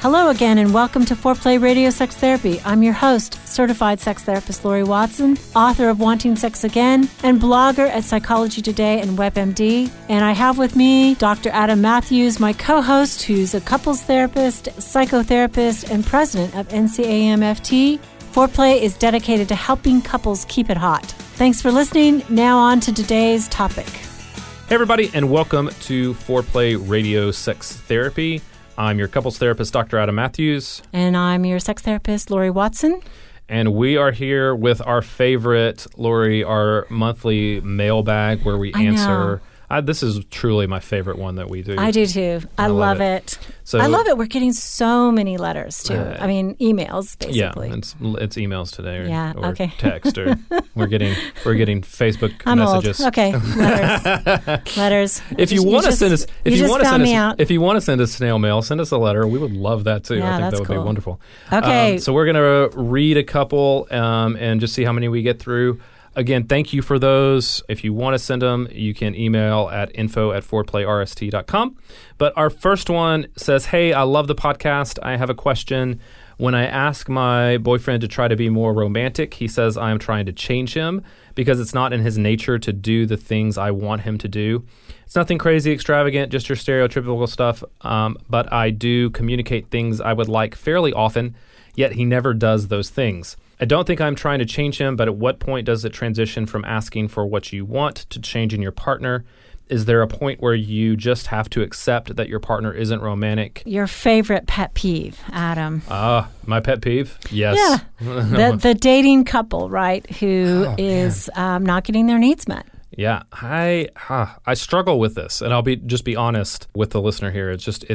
Hello again, and welcome to Foreplay Radio Sex Therapy. I'm your host, certified sex therapist Lori Watson, author of Wanting Sex Again, and blogger at Psychology Today and WebMD. And I have with me Dr. Adam Matthews, my co-host, who's a couples therapist, psychotherapist, and president of NCAMFT. Foreplay is dedicated to helping couples keep it hot. Thanks for listening. Now on to today's topic. Hey everybody, and welcome to Foreplay Radio Sex Therapy. I'm your couples therapist, Dr. Adam Matthews. And I'm your sex therapist, Lori Watson. And we are here with our favorite, Lori, our monthly mailbag where we answer. This is truly my favorite one that we do. I do too. I love it. So, I love it. We're getting so many letters too. Emails basically. Yeah, it's emails today, or okay. Text, or we're getting Facebook I'm messages. Old. Okay, letters. If you want to send us, if you want to send us snail mail, send us a letter. We would love that too. Yeah, I think that would cool. be wonderful. Okay, so we're gonna read a couple and just see how many we get through. Again, thank you for those. If you want to send them, you can email at info@foreplayrst.com. But our first one says, hey, I love the podcast. I have a question. When I ask my boyfriend to try to be more romantic, he says I am trying to change him because it's not in his nature to do the things I want him to do. It's nothing crazy, extravagant, just your stereotypical stuff. But I do communicate things I would like fairly often, yet he never does those things. I don't think I'm trying to change him, but at what point does it transition from asking for what you want to changing your partner? Is there a point where you just have to accept that your partner isn't romantic? Your favorite pet peeve, Adam. My pet peeve? Yes. Yeah. the dating couple, right, who is not getting their needs met. Yeah, I struggle with this, and I'll just be honest with the listener here.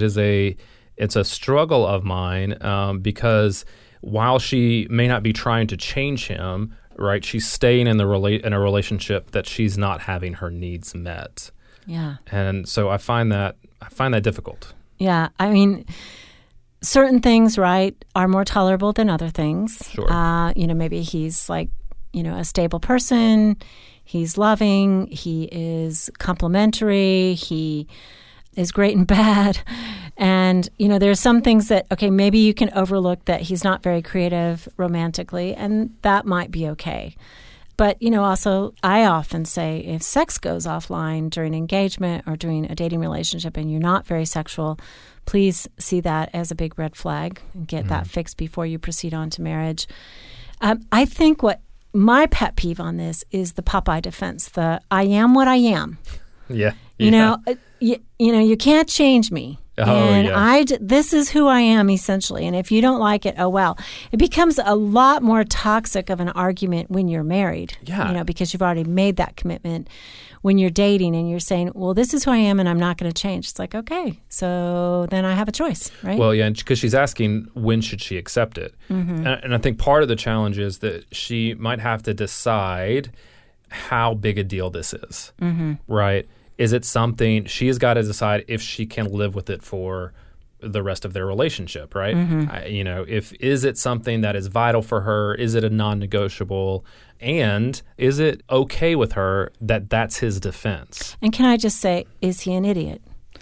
It's a struggle of mine because while she may not be trying to change him, right, she's staying in a relationship that she's not having her needs met. Yeah. And so I find that difficult. Yeah. I mean, certain things, right, are more tolerable than other things. Sure. Maybe he's like, a stable person. He's loving. He is complimentary. He is great and bad. And, there's some things that, maybe you can overlook that he's not very creative romantically, and that might be okay. But, also, I often say if sex goes offline during engagement or during a dating relationship and you're not very sexual, please see that as a big red flag and get that fixed before you proceed on to marriage. I think what my pet peeve on this is the Popeye defense, the I am what I am. Yeah. You can't change me. This is who I am, essentially. And if you don't like it, oh, well. It becomes a lot more toxic of an argument when you're married, because you've already made that commitment. When you're dating and you're saying, well, this is who I am and I'm not going to change. It's like, okay, so then I have a choice, right? Well, yeah, because she's asking when should she accept it. Mm-hmm. And I think part of the challenge is that she might have to decide how big a deal this is, right? Is it something she has got to decide if she can live with it for the rest of their relationship, right? Mm-hmm. Is it something that is vital for her? Is it a non-negotiable? And is it okay with her that that's his defense? And can I just say, is he an idiot?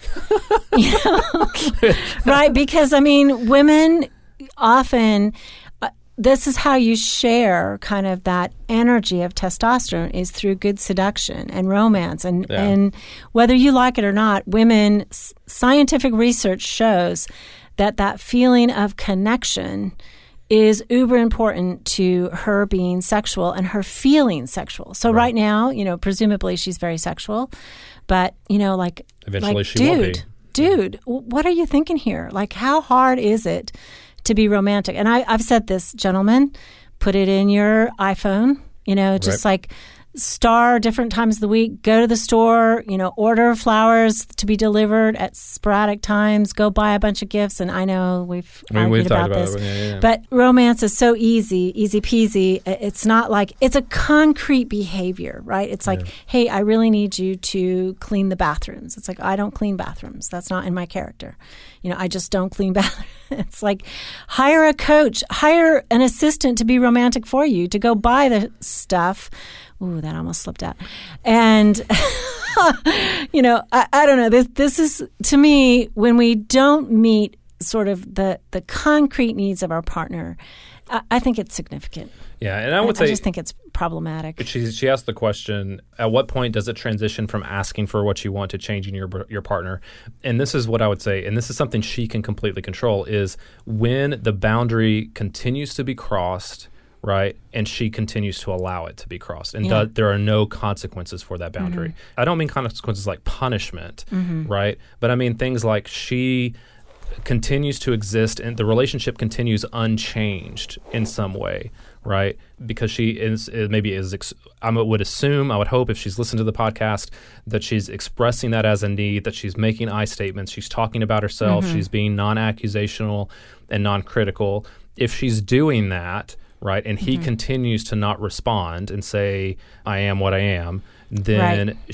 Right? Because, women often... this is how you share kind of that energy of testosterone is through good seduction and romance. And whether you like it or not, women, scientific research shows that feeling of connection is uber important to her being sexual and her feeling sexual. So right now, presumably she's very sexual, but, eventually she will be. Dude, what are you thinking here? Like, how hard is it to be romantic? And I've said this, gentlemen, put it in your iPhone, just like star different times of the week, go to the store, order flowers to be delivered at sporadic times, go buy a bunch of gifts. And I know we've argued about this. But romance is so easy peasy. It's not like, it's a concrete behavior, right? It's like, hey, I really need you to clean the bathrooms. It's like, I don't clean bathrooms. That's not in my character. I just don't clean bathrooms. It's like, hire a coach, hire an assistant to be romantic for you, to go buy the stuff. Ooh, that almost slipped out. And, I don't know. This is, to me, when we don't meet sort of the concrete needs of our partner, I think it's significant. Yeah, and I would say, I just think it's problematic. She asked the question, at what point does it transition from asking for what you want to changing your partner? And this is what I would say, and this is something she can completely control, is when the boundary continues to be crossed, right, and she continues to allow it to be crossed, and there are no consequences for that boundary. Mm-hmm. I don't mean consequences like punishment, right, but I mean things like she continues to exist and the relationship continues unchanged in some way, right? Because she is I would hope if she's listened to the podcast that she's expressing that as a need, that she's making I statements, she's talking about herself, she's being non-accusational and non-critical. If she's doing that, right, and he continues to not respond and say, I am what I am, then if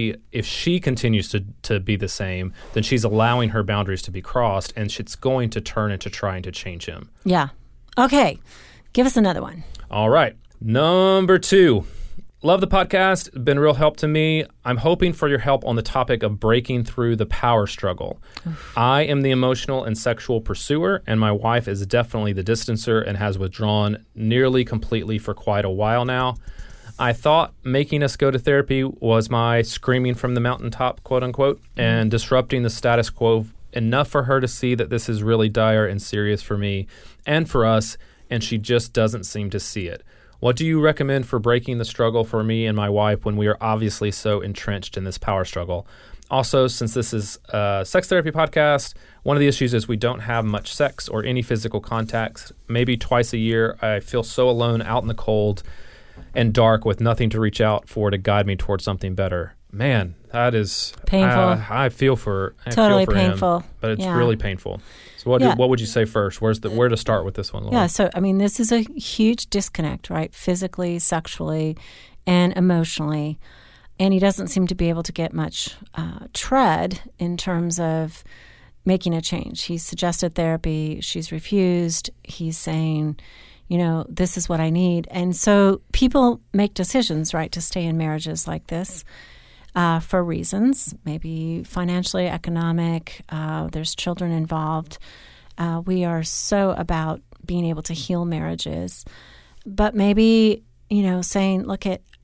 she continues to be the same, then she's allowing her boundaries to be crossed, and it's going to turn into trying to change him. Yeah. Okay. Give us another one. All right. Number 2. Love the podcast. Been a real help to me. I'm hoping for your help on the topic of breaking through the power struggle. I am the emotional and sexual pursuer, and my wife is definitely the distancer and has withdrawn nearly completely for quite a while now. I thought making us go to therapy was my screaming from the mountaintop, quote unquote, and disrupting the status quo enough for her to see that this is really dire and serious for me and for us, and she just doesn't seem to see it. What do you recommend for breaking the struggle for me and my wife when we are obviously so entrenched in this power struggle? Also, since this is a sex therapy podcast, one of the issues is we don't have much sex or any physical contact. Maybe twice a year, I feel so alone out in the cold and dark with nothing to reach out for to guide me towards something better. Man, that is painful. I feel for painful, him, but it's really painful. So what would you say first? Where to start with this one, Laura? Yeah, so I mean, this is a huge disconnect, right? Physically, sexually, and emotionally, and he doesn't seem to be able to get much tread in terms of making a change. He's suggested therapy. She's refused. He's saying, this is what I need. And so people make decisions, right, to stay in marriages like this for reasons, maybe financially, economic, there's children involved. We are so about being able to heal marriages. But maybe, saying, look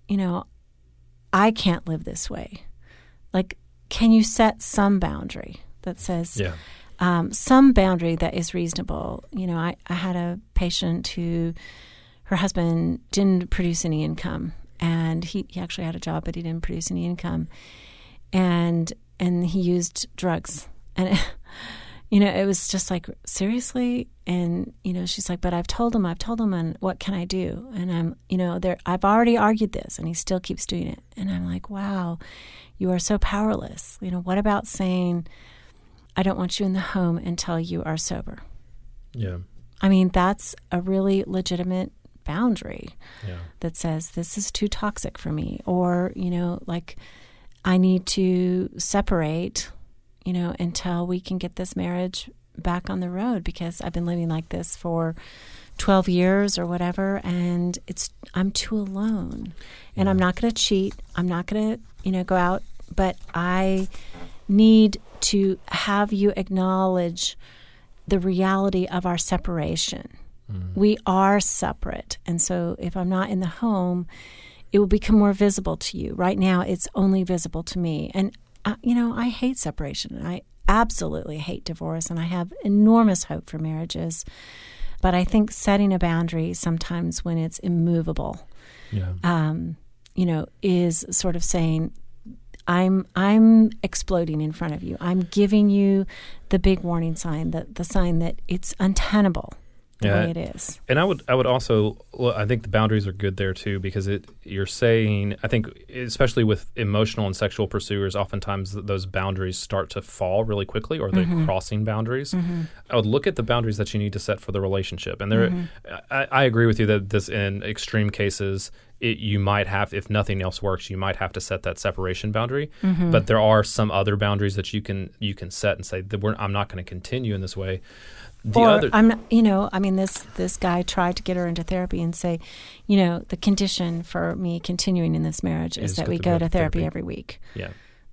I can't live this way. Like, can you set some boundary that says... Yeah. Some boundary that is reasonable. I had a patient who, her husband didn't produce any income, and he actually had a job, but he didn't produce any income, and he used drugs, and it was just like, seriously. And she's like, but I've told him, and what can I do? And I'm, I've already argued this, and he still keeps doing it, and I'm like, wow, you are so powerless. What about saying, I don't want you in the home until you are sober? Yeah. I mean, that's a really legitimate boundary that says this is too toxic for me. Or, I need to separate, until we can get this marriage back on the road because I've been living like this for 12 years or whatever, and I'm too alone. And I'm not going to cheat. I'm not going to, go out, but I need to have you acknowledge the reality of our separation. We are separate. And so if I'm not in the home, it will become more visible to you. Right now, it's only visible to me. And, I hate separation. I absolutely hate divorce. And I have enormous hope for marriages. But I think setting a boundary sometimes when it's immovable, is sort of saying, I'm exploding in front of you. I'm giving you the big warning sign, the sign that it's untenable the way it is. And I would also, I think the boundaries are good there too, because you're saying, I think especially with emotional and sexual pursuers, oftentimes those boundaries start to fall really quickly, or they're crossing boundaries. I would look at the boundaries that you need to set for the relationship. And I agree with you that this, in extreme cases, you might have, if nothing else works, you might have to set that separation boundary. But there are some other boundaries that you can set and say that I'm not going to continue in this way. I'm not, this guy tried to get her into therapy and say, the condition for me continuing in this marriage is that we go to therapy every week. Yeah.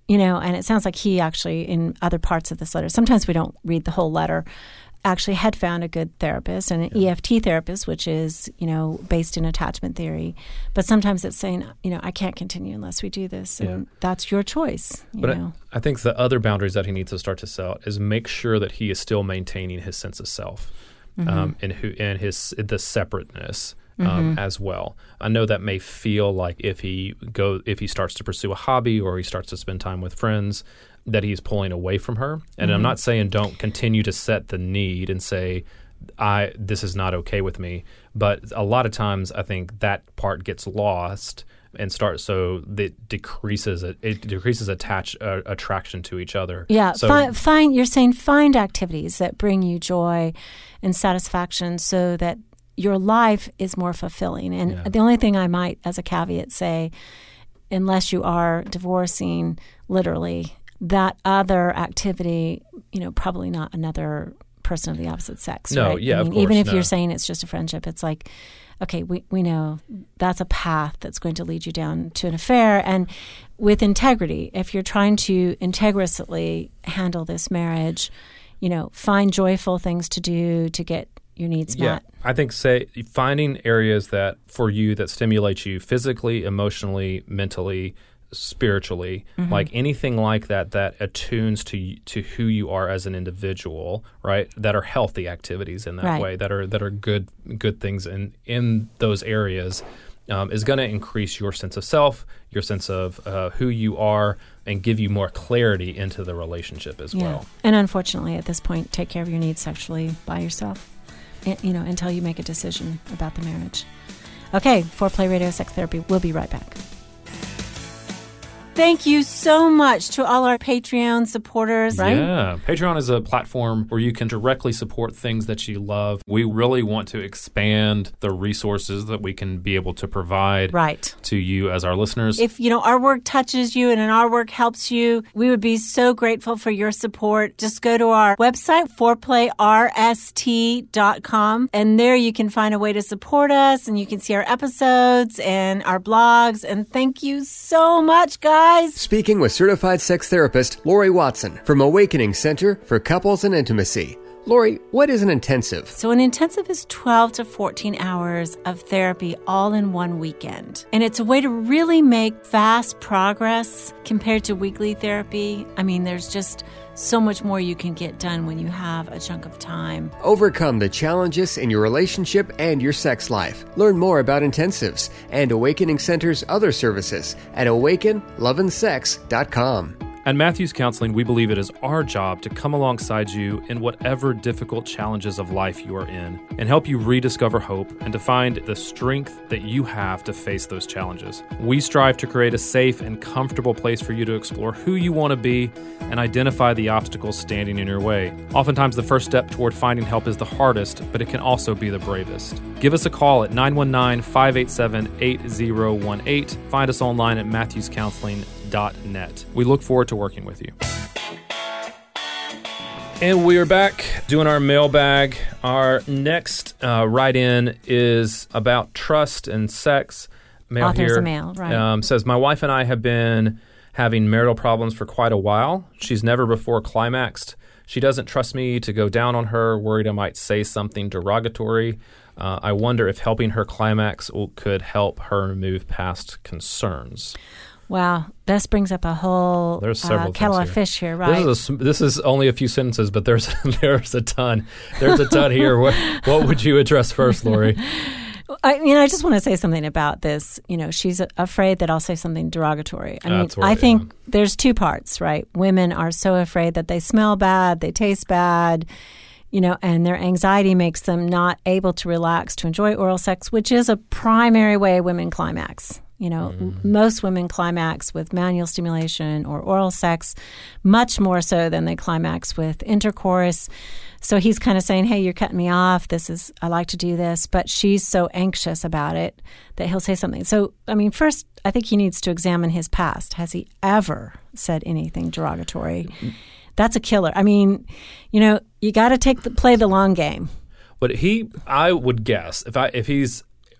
and it sounds like he actually, in other parts of this letter, sometimes we don't read the whole letter, actually had found a good therapist and an EFT therapist, which is, based in attachment theory. But sometimes it's saying, I can't continue unless we do this. And that's your choice. But I think the other boundaries that he needs to start to set is make sure that he is still maintaining his sense of self and the separateness. As well. I know that may feel like if he starts to pursue a hobby or he starts to spend time with friends, that he's pulling away from her. And I'm not saying don't continue to set the need and say, this is not okay with me. But a lot of times I think that part gets lost and so that decreases attraction to each other. Yeah, so, you're saying find activities that bring you joy and satisfaction so that your life is more fulfilling. And the only thing I might, as a caveat, say, unless you are divorcing, literally, that other activity, probably not another person of the opposite sex. No, right? of course. Even if you're saying it's just a friendship, it's like, okay, we know that's a path that's going to lead you down to an affair. And with integrity, if you're trying to integriously handle this marriage, find joyful things to do to get your needs met. I think finding areas that for you that stimulate you physically, emotionally, mentally, spiritually, like anything like that attunes to who you are as an individual, right? That are healthy activities in that way, that are good things in those areas, is going to increase your sense of self, your sense of who you are, and give you more clarity into the relationship as well. And unfortunately, at this point, take care of your needs sexually by yourself. Until you make a decision about the marriage. Okay, Foreplay Radio Sex Therapy. We'll be right back. Thank you so much to all our Patreon supporters, right? Yeah. Patreon is a platform where you can directly support things that you love. We really want to expand the resources that we can be able to provide to you as our listeners. If, our work touches you and our work helps you, we would be so grateful for your support. Just go to our website, foreplayrst.com, and there you can find a way to support us, and you can see our episodes and our blogs. And thank you so much, guys. Speaking with certified sex therapist Lori Watson from Awakening Center for Couples and Intimacy. Lori, what is an intensive? So an intensive is 12 to 14 hours of therapy all in one weekend. And it's a way to really make fast progress compared to weekly therapy. I mean, there's just so much more you can get done when you have a chunk of time. Overcome the challenges in your relationship and your sex life. Learn more about intensives and Awakening Center's other services at awakenloveandsex.com. At Matthews Counseling, we believe it is our job to come alongside you in whatever difficult challenges of life you are in and help you rediscover hope and to find the strength that you have to face those challenges. We strive to create a safe and comfortable place for you to explore who you want to be and identify the obstacles standing in your way. Oftentimes, the first step toward finding help is the hardest, but it can also be the bravest. Give us a call at 919-587-8018. Find us online at matthewscounseling.net. We look forward to working with you. And we are back doing our mailbag. Our next write-in is about trust and sex. Author's a mail, right. Says, my wife and I have been having marital problems for quite a while. She's never before climaxed. She doesn't trust me to go down on her, worried I might say something derogatory. I wonder if helping her climax could help her move past concerns. Wow, this brings up a whole kettle of fish here, right? This is only a few sentences, but there's a ton. There's a ton here. What would you address first, Lori? I just want to say something about this. She's afraid that I'll say something derogatory. I think there's two parts, right? Women are so afraid that they smell bad, they taste bad, and their anxiety makes them not able to relax to enjoy oral sex, which is a primary way women climax. Most women climax with manual stimulation or oral sex, much more so than they climax with intercourse. So he's kind of saying, hey, you're cutting me off. I like to do this. But she's so anxious about it that he'll say something. So, first, I think he needs to examine his past. Has he ever said anything derogatory? That's a killer. You got to play the long game. But I would guess, if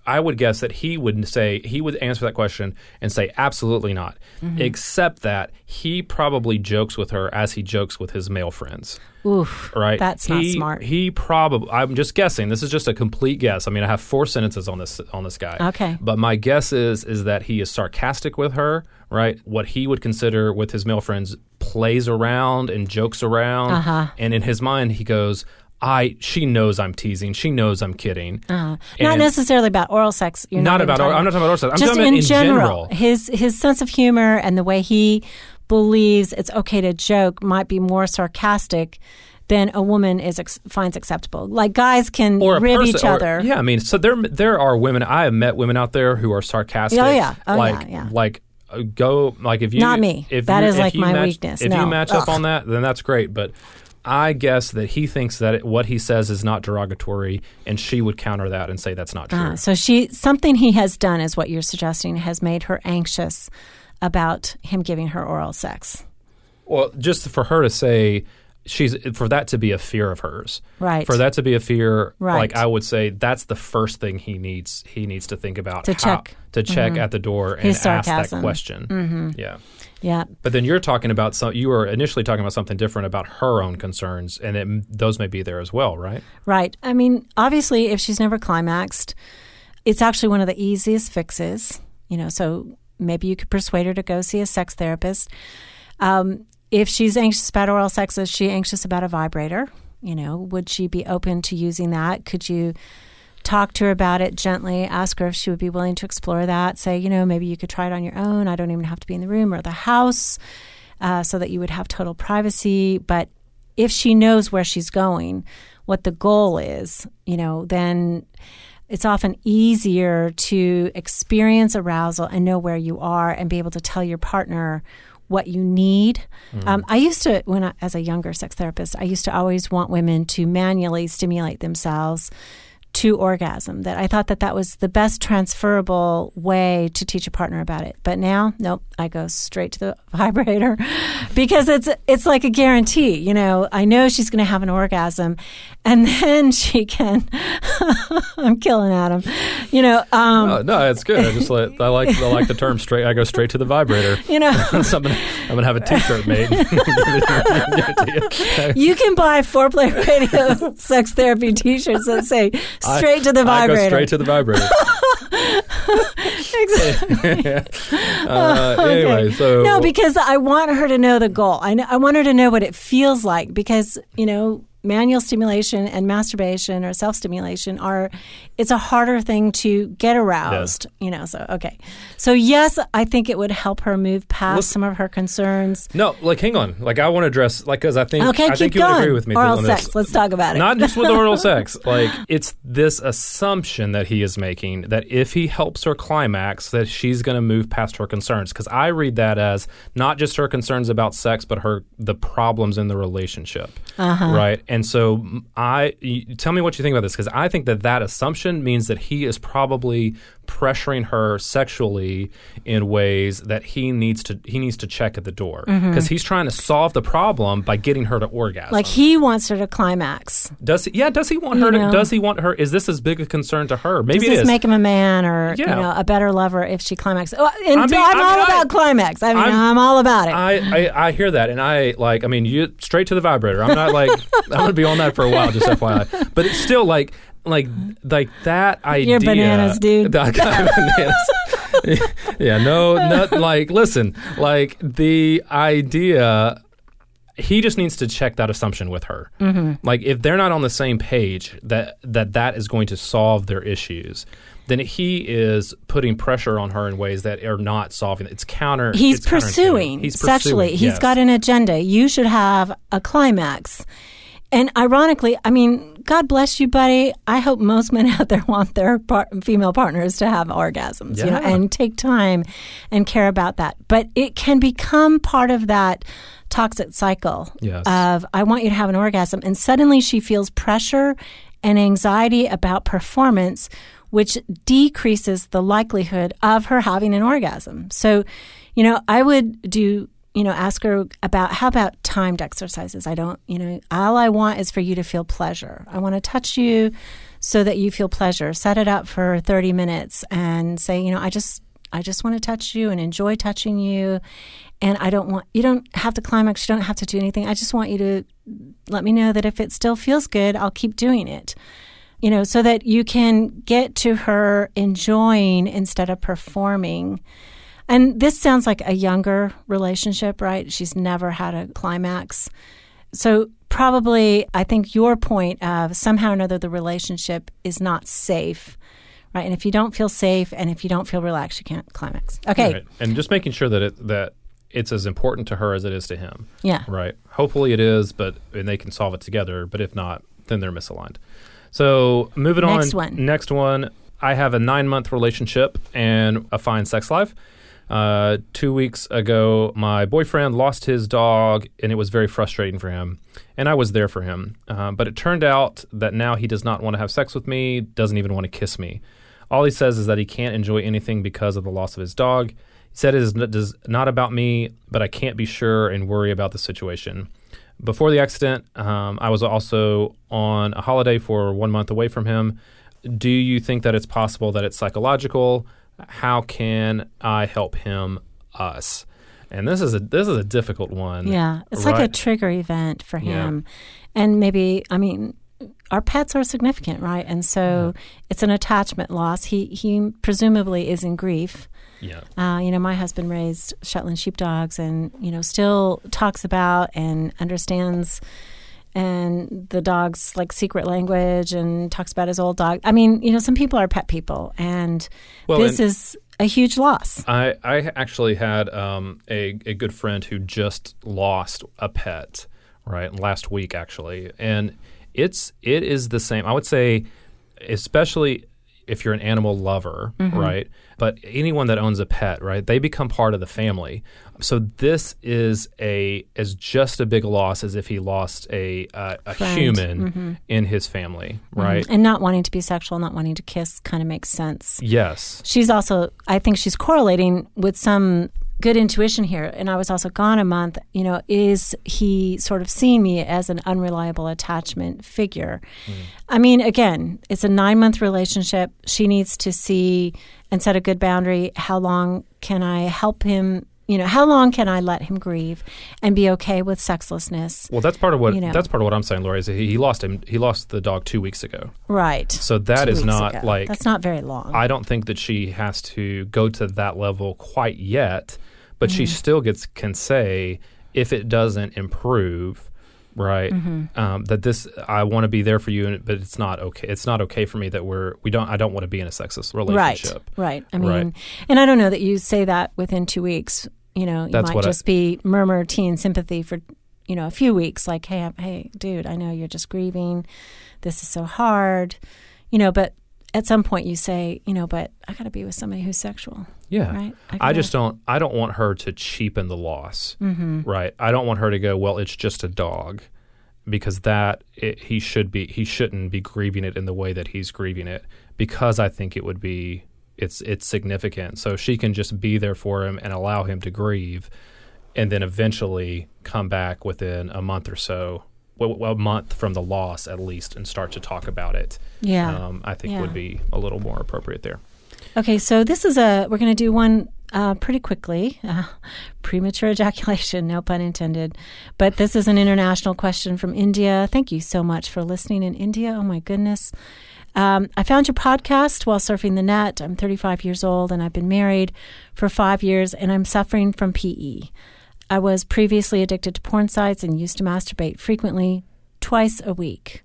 I would guess that he would answer that question and say, absolutely not. Except that he probably jokes with her as he jokes with his male friends. Oof, right? That's not smart. He probably, I'm just guessing. This is just a complete guess. I mean, I have 4 sentences on this guy. Okay. But my guess is that he is sarcastic with her, right? What he would consider with his male friends plays around and jokes around. And in his mind, he goes, she knows I'm teasing. She knows I'm kidding. Not necessarily about oral sex. I'm not talking about oral sex. I'm just talking about in general. His sense of humor and the way he believes it's okay to joke might be more sarcastic than a woman finds acceptable. Like guys can rib each other. Yeah, I mean, so there are women. I have met women out there who are sarcastic. Like if you not me. That is like my weakness. If you match up on that, then that's great. But I guess that he thinks that what he says is not derogatory, and she would counter that and say that's not true. So something he has done is what you're suggesting has made her anxious about him giving her oral sex. Well, just for her to say, for that to be a fear of hers, right? For that to be a fear, right. Like I would say, that's the first thing he needs to think about to check at the door and ask that question. Yeah. But then you're talking about you were initially talking about something different about her own concerns, and those may be there as well, right? Right. I mean, obviously, if she's never climaxed, it's actually one of the easiest fixes. So maybe you could persuade her to go see a sex therapist. If she's anxious about oral sex, is she anxious about a vibrator? Would she be open to using that? Could you talk to her about it gently, ask her if she would be willing to explore that? Say, maybe you could try it on your own. I don't even have to be in the room or the house, so that you would have total privacy. But if she knows where she's going, what the goal is, then it's often easier to experience arousal and know where you are and be able to tell your partner what you need. I used to, as a younger sex therapist, I used to always want women to manually stimulate themselves to orgasm. That I thought that was the best transferable way to teach a partner about it. But now, nope, I go straight to the vibrator because it's like a guarantee. I know she's going to have an orgasm, and then she can. I'm killing Adam. No, it's good. I like the term straight. I go straight to the vibrator. So I'm gonna have a T-shirt made. You can buy Foreplay Radio sex therapy T-shirts that say straight to the vibrator. I go straight to the vibrator. Exactly. Anyway, so no, because I want her to know the goal. I want her to know what it feels like because manual stimulation and masturbation or self-stimulation it's a harder thing to get aroused, So yes, I think it would help her move past some of her concerns. No, hang on. I want to address, because I think you would agree with me oral on sex. this. Let's talk about it. Not just with oral sex. It's this assumption that he is making that if he helps her climax, that she's going to move past her concerns. Because I read that as not just her concerns about sex, but the problems in the relationship. Right? And so tell me what you think about this, because I think that assumption means that he is probably pressuring her sexually in ways that he needs to check at the door, because he's trying to solve the problem by getting her to orgasm. Like he wants her to climax. Does he want her to? Does he want her? Is this as big a concern to her? Maybe does it this is. make him a man or a better lover if she climaxes? I'm all about climax. I'm all about it. I hear that, and you straight to the vibrator. I'm not I'm gonna be on that for a while, just FYI. But it's still like that idea. You're bananas, dude. Yeah, listen, the idea, he just needs to check that assumption with her. If they're not on the same page that is going to solve their issues, then he is putting pressure on her in ways that are not solving it. He's pursuing sexually. He's got an agenda. You should have a climax. And ironically, God bless you, buddy. I hope most men out there want their female partners to have orgasms, and take time and care about that. But it can become part of that toxic cycle of, I want you to have an orgasm. And suddenly she feels pressure and anxiety about performance, which decreases the likelihood of her having an orgasm. So, I would ask her how about timed exercises? All I want is for you to feel pleasure. I want to touch you so that you feel pleasure. Set it up for 30 minutes and say, I just want to touch you and enjoy touching you. And you don't have to climax. You don't have to do anything. I just want you to let me know that if it still feels good, I'll keep doing it. So that you can get to her enjoying instead of performing. And this sounds like a younger relationship, right? She's never had a climax. So probably, I think your point of somehow or another the relationship is not safe, right? And if you don't feel safe and if you don't feel relaxed, you can't climax. Okay. Right. And just making sure that it's as important to her as it is to him. Yeah. Right. Hopefully it is, and they can solve it together. But if not, then they're misaligned. So moving on. Next one. I have a 9-month relationship and a fine sex life. 2 weeks ago, my boyfriend lost his dog, and it was very frustrating for him. And I was there for him. But it turned out that now he does not want to have sex with me, doesn't even want to kiss me. All he says is that he can't enjoy anything because of the loss of his dog. He said it is not about me, but I can't be sure and worry about the situation. Before the accident, I was also on a holiday for 1 month away from him. Do you think that it's possible that it's psychological? How can I help him, us? And this is a difficult one. Yeah, it's like a trigger event for him. Yeah. And maybe, our pets are significant, right? And so it's an attachment loss. He presumably is in grief. Yeah. My husband raised Shetland sheepdogs and, still talks about and understands and the dog's secret language and talks about his old dog. Some people are pet people, and this is a huge loss. I actually had a good friend who just lost a pet, right, last week actually, and it is the same. I would say, especially if you're an animal lover, right? But anyone that owns a pet, right, they become part of the family. So this is just a big loss as if he lost a human in his family, right? And not wanting to be sexual, not wanting to kiss kind of makes sense. Yes. I think she's correlating with some good intuition here. And I was also gone a month. Is he sort of seeing me as an unreliable attachment figure? Again, it's a 9-month relationship. She needs to see and set a good boundary. How long can I help him? How long can I let him grieve and be okay with sexlessness? Well, that's part of what I'm saying, Lori. Is he lost the dog 2 weeks ago. Right. So that is not that's not very long. I don't think that she has to go to that level quite yet, but she still can say if it doesn't improve, right? That this, I want to be there for you, but it's not okay. It's not okay for me that I don't want to be in a sexless relationship. Right. And I don't know that you say that within 2 weeks. You might just be murmur teen sympathy for, a few weeks. Like, hey, dude, I know you're just grieving. This is so hard. But at some point you say, but I got to be with somebody who's sexual. Yeah. Right? I don't want her to cheapen the loss. Right. I don't want her to go, well, it's just a dog, because he shouldn't be grieving it in the way that he's grieving it, because I think it would be, it's significant. So she can just be there for him and allow him to grieve, and then eventually come back within a month or so, a month from the loss at least, and start to talk about it. Yeah. I think would be a little more appropriate there. Okay, so this is we're going to do one pretty quickly. Premature ejaculation, no pun intended. But this is an international question from India. Thank you so much for listening in India. Oh, my goodness. I found your podcast while surfing the net. I'm 35 years old, and I've been married for 5 years, and I'm suffering from PE. I was previously addicted to porn sites and used to masturbate frequently, twice a week.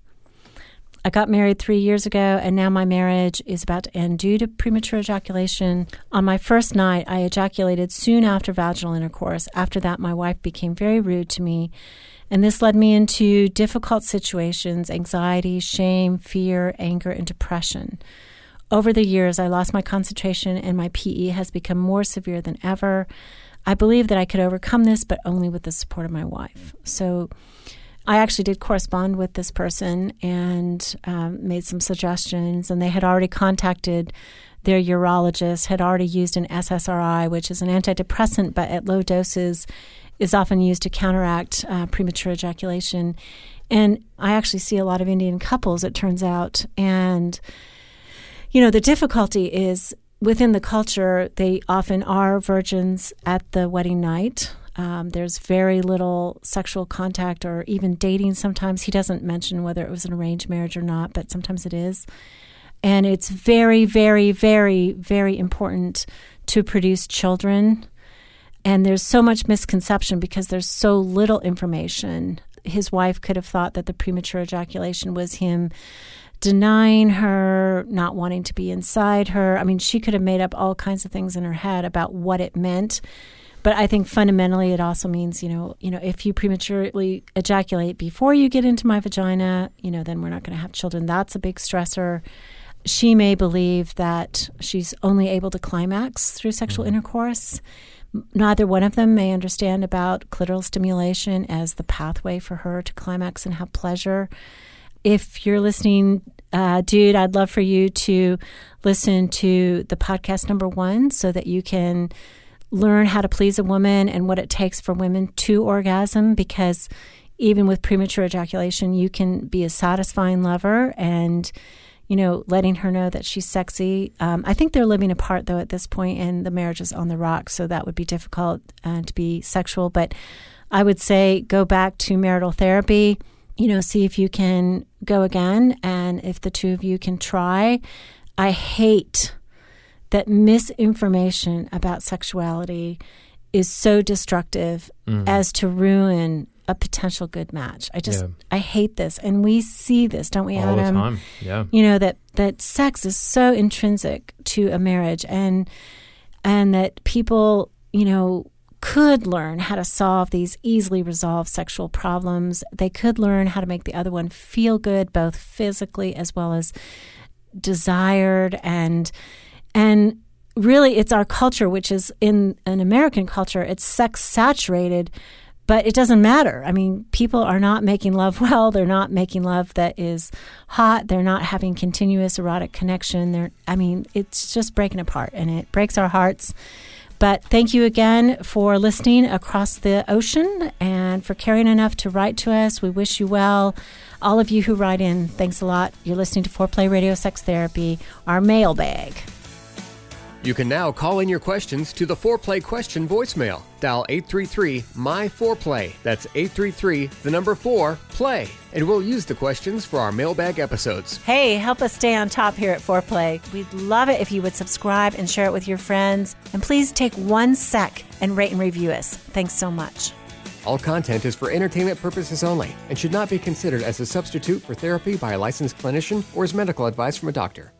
I got married 3 years ago, and now my marriage is about to end due to premature ejaculation. On my first night, I ejaculated soon after vaginal intercourse. After that, my wife became very rude to me, and this led me into difficult situations, anxiety, shame, fear, anger, and depression. Over the years, I lost my concentration, and my PE has become more severe than ever. I believe that I could overcome this, but only with the support of my wife. So I actually did correspond with this person and made some suggestions, and they had already contacted their urologist, had already used an SSRI, which is an antidepressant, but at low doses is often used to counteract premature ejaculation. And I actually see a lot of Indian couples, it turns out. And, the difficulty is within the culture, they often are virgins at the wedding night. There's very little sexual contact or even dating sometimes. He doesn't mention whether it was an arranged marriage or not, but sometimes it is. And it's very, very, very, very important to produce children. And there's so much misconception because there's so little information. His wife could have thought that the premature ejaculation was him denying her, not wanting to be inside her. I mean, she could have made up all kinds of things in her head about what it meant. But I think fundamentally it also means, if you prematurely ejaculate before you get into my vagina, then we're not going to have children. That's a big stressor. She may believe that she's only able to climax through sexual intercourse. Neither one of them may understand about clitoral stimulation as the pathway for her to climax and have pleasure. If you're listening, dude, I'd love for you to listen to the podcast number 1 so that you can learn how to please a woman and what it takes for women to orgasm, because even with premature ejaculation, you can be a satisfying lover and, letting her know that she's sexy. I think they're living apart, though, at this point, and the marriage is on the rocks, so that would be difficult to be sexual. But I would say go back to marital therapy, see if you can go again, and if the two of you can try. I hate that misinformation about sexuality is so destructive as to ruin a potential good match. I hate this. And we see this, don't we, Adam? All the time, yeah. That sex is so intrinsic to a marriage and that people, could learn how to solve these easily resolved sexual problems. They could learn how to make the other one feel good, both physically as well as desired. And really, it's our culture, which is in an American culture, it's sex saturated, but it doesn't matter. I mean, people are not making love well. They're not making love that is hot. They're not having continuous erotic connection. It's just breaking apart, and it breaks our hearts. But thank you again for listening across the ocean and for caring enough to write to us. We wish you well. All of you who write in, thanks a lot. You're listening to Foreplay Radio Sex Therapy, our mailbag. You can now call in your questions to the Foreplay question voicemail. Dial 833-MY-4PLAY. That's 833-4-PLAY. And we'll use the questions for our mailbag episodes. Hey, help us stay on top here at Foreplay. We'd love it if you would subscribe and share it with your friends. And please take 1 sec and rate and review us. Thanks so much. All content is for entertainment purposes only and should not be considered as a substitute for therapy by a licensed clinician or as medical advice from a doctor.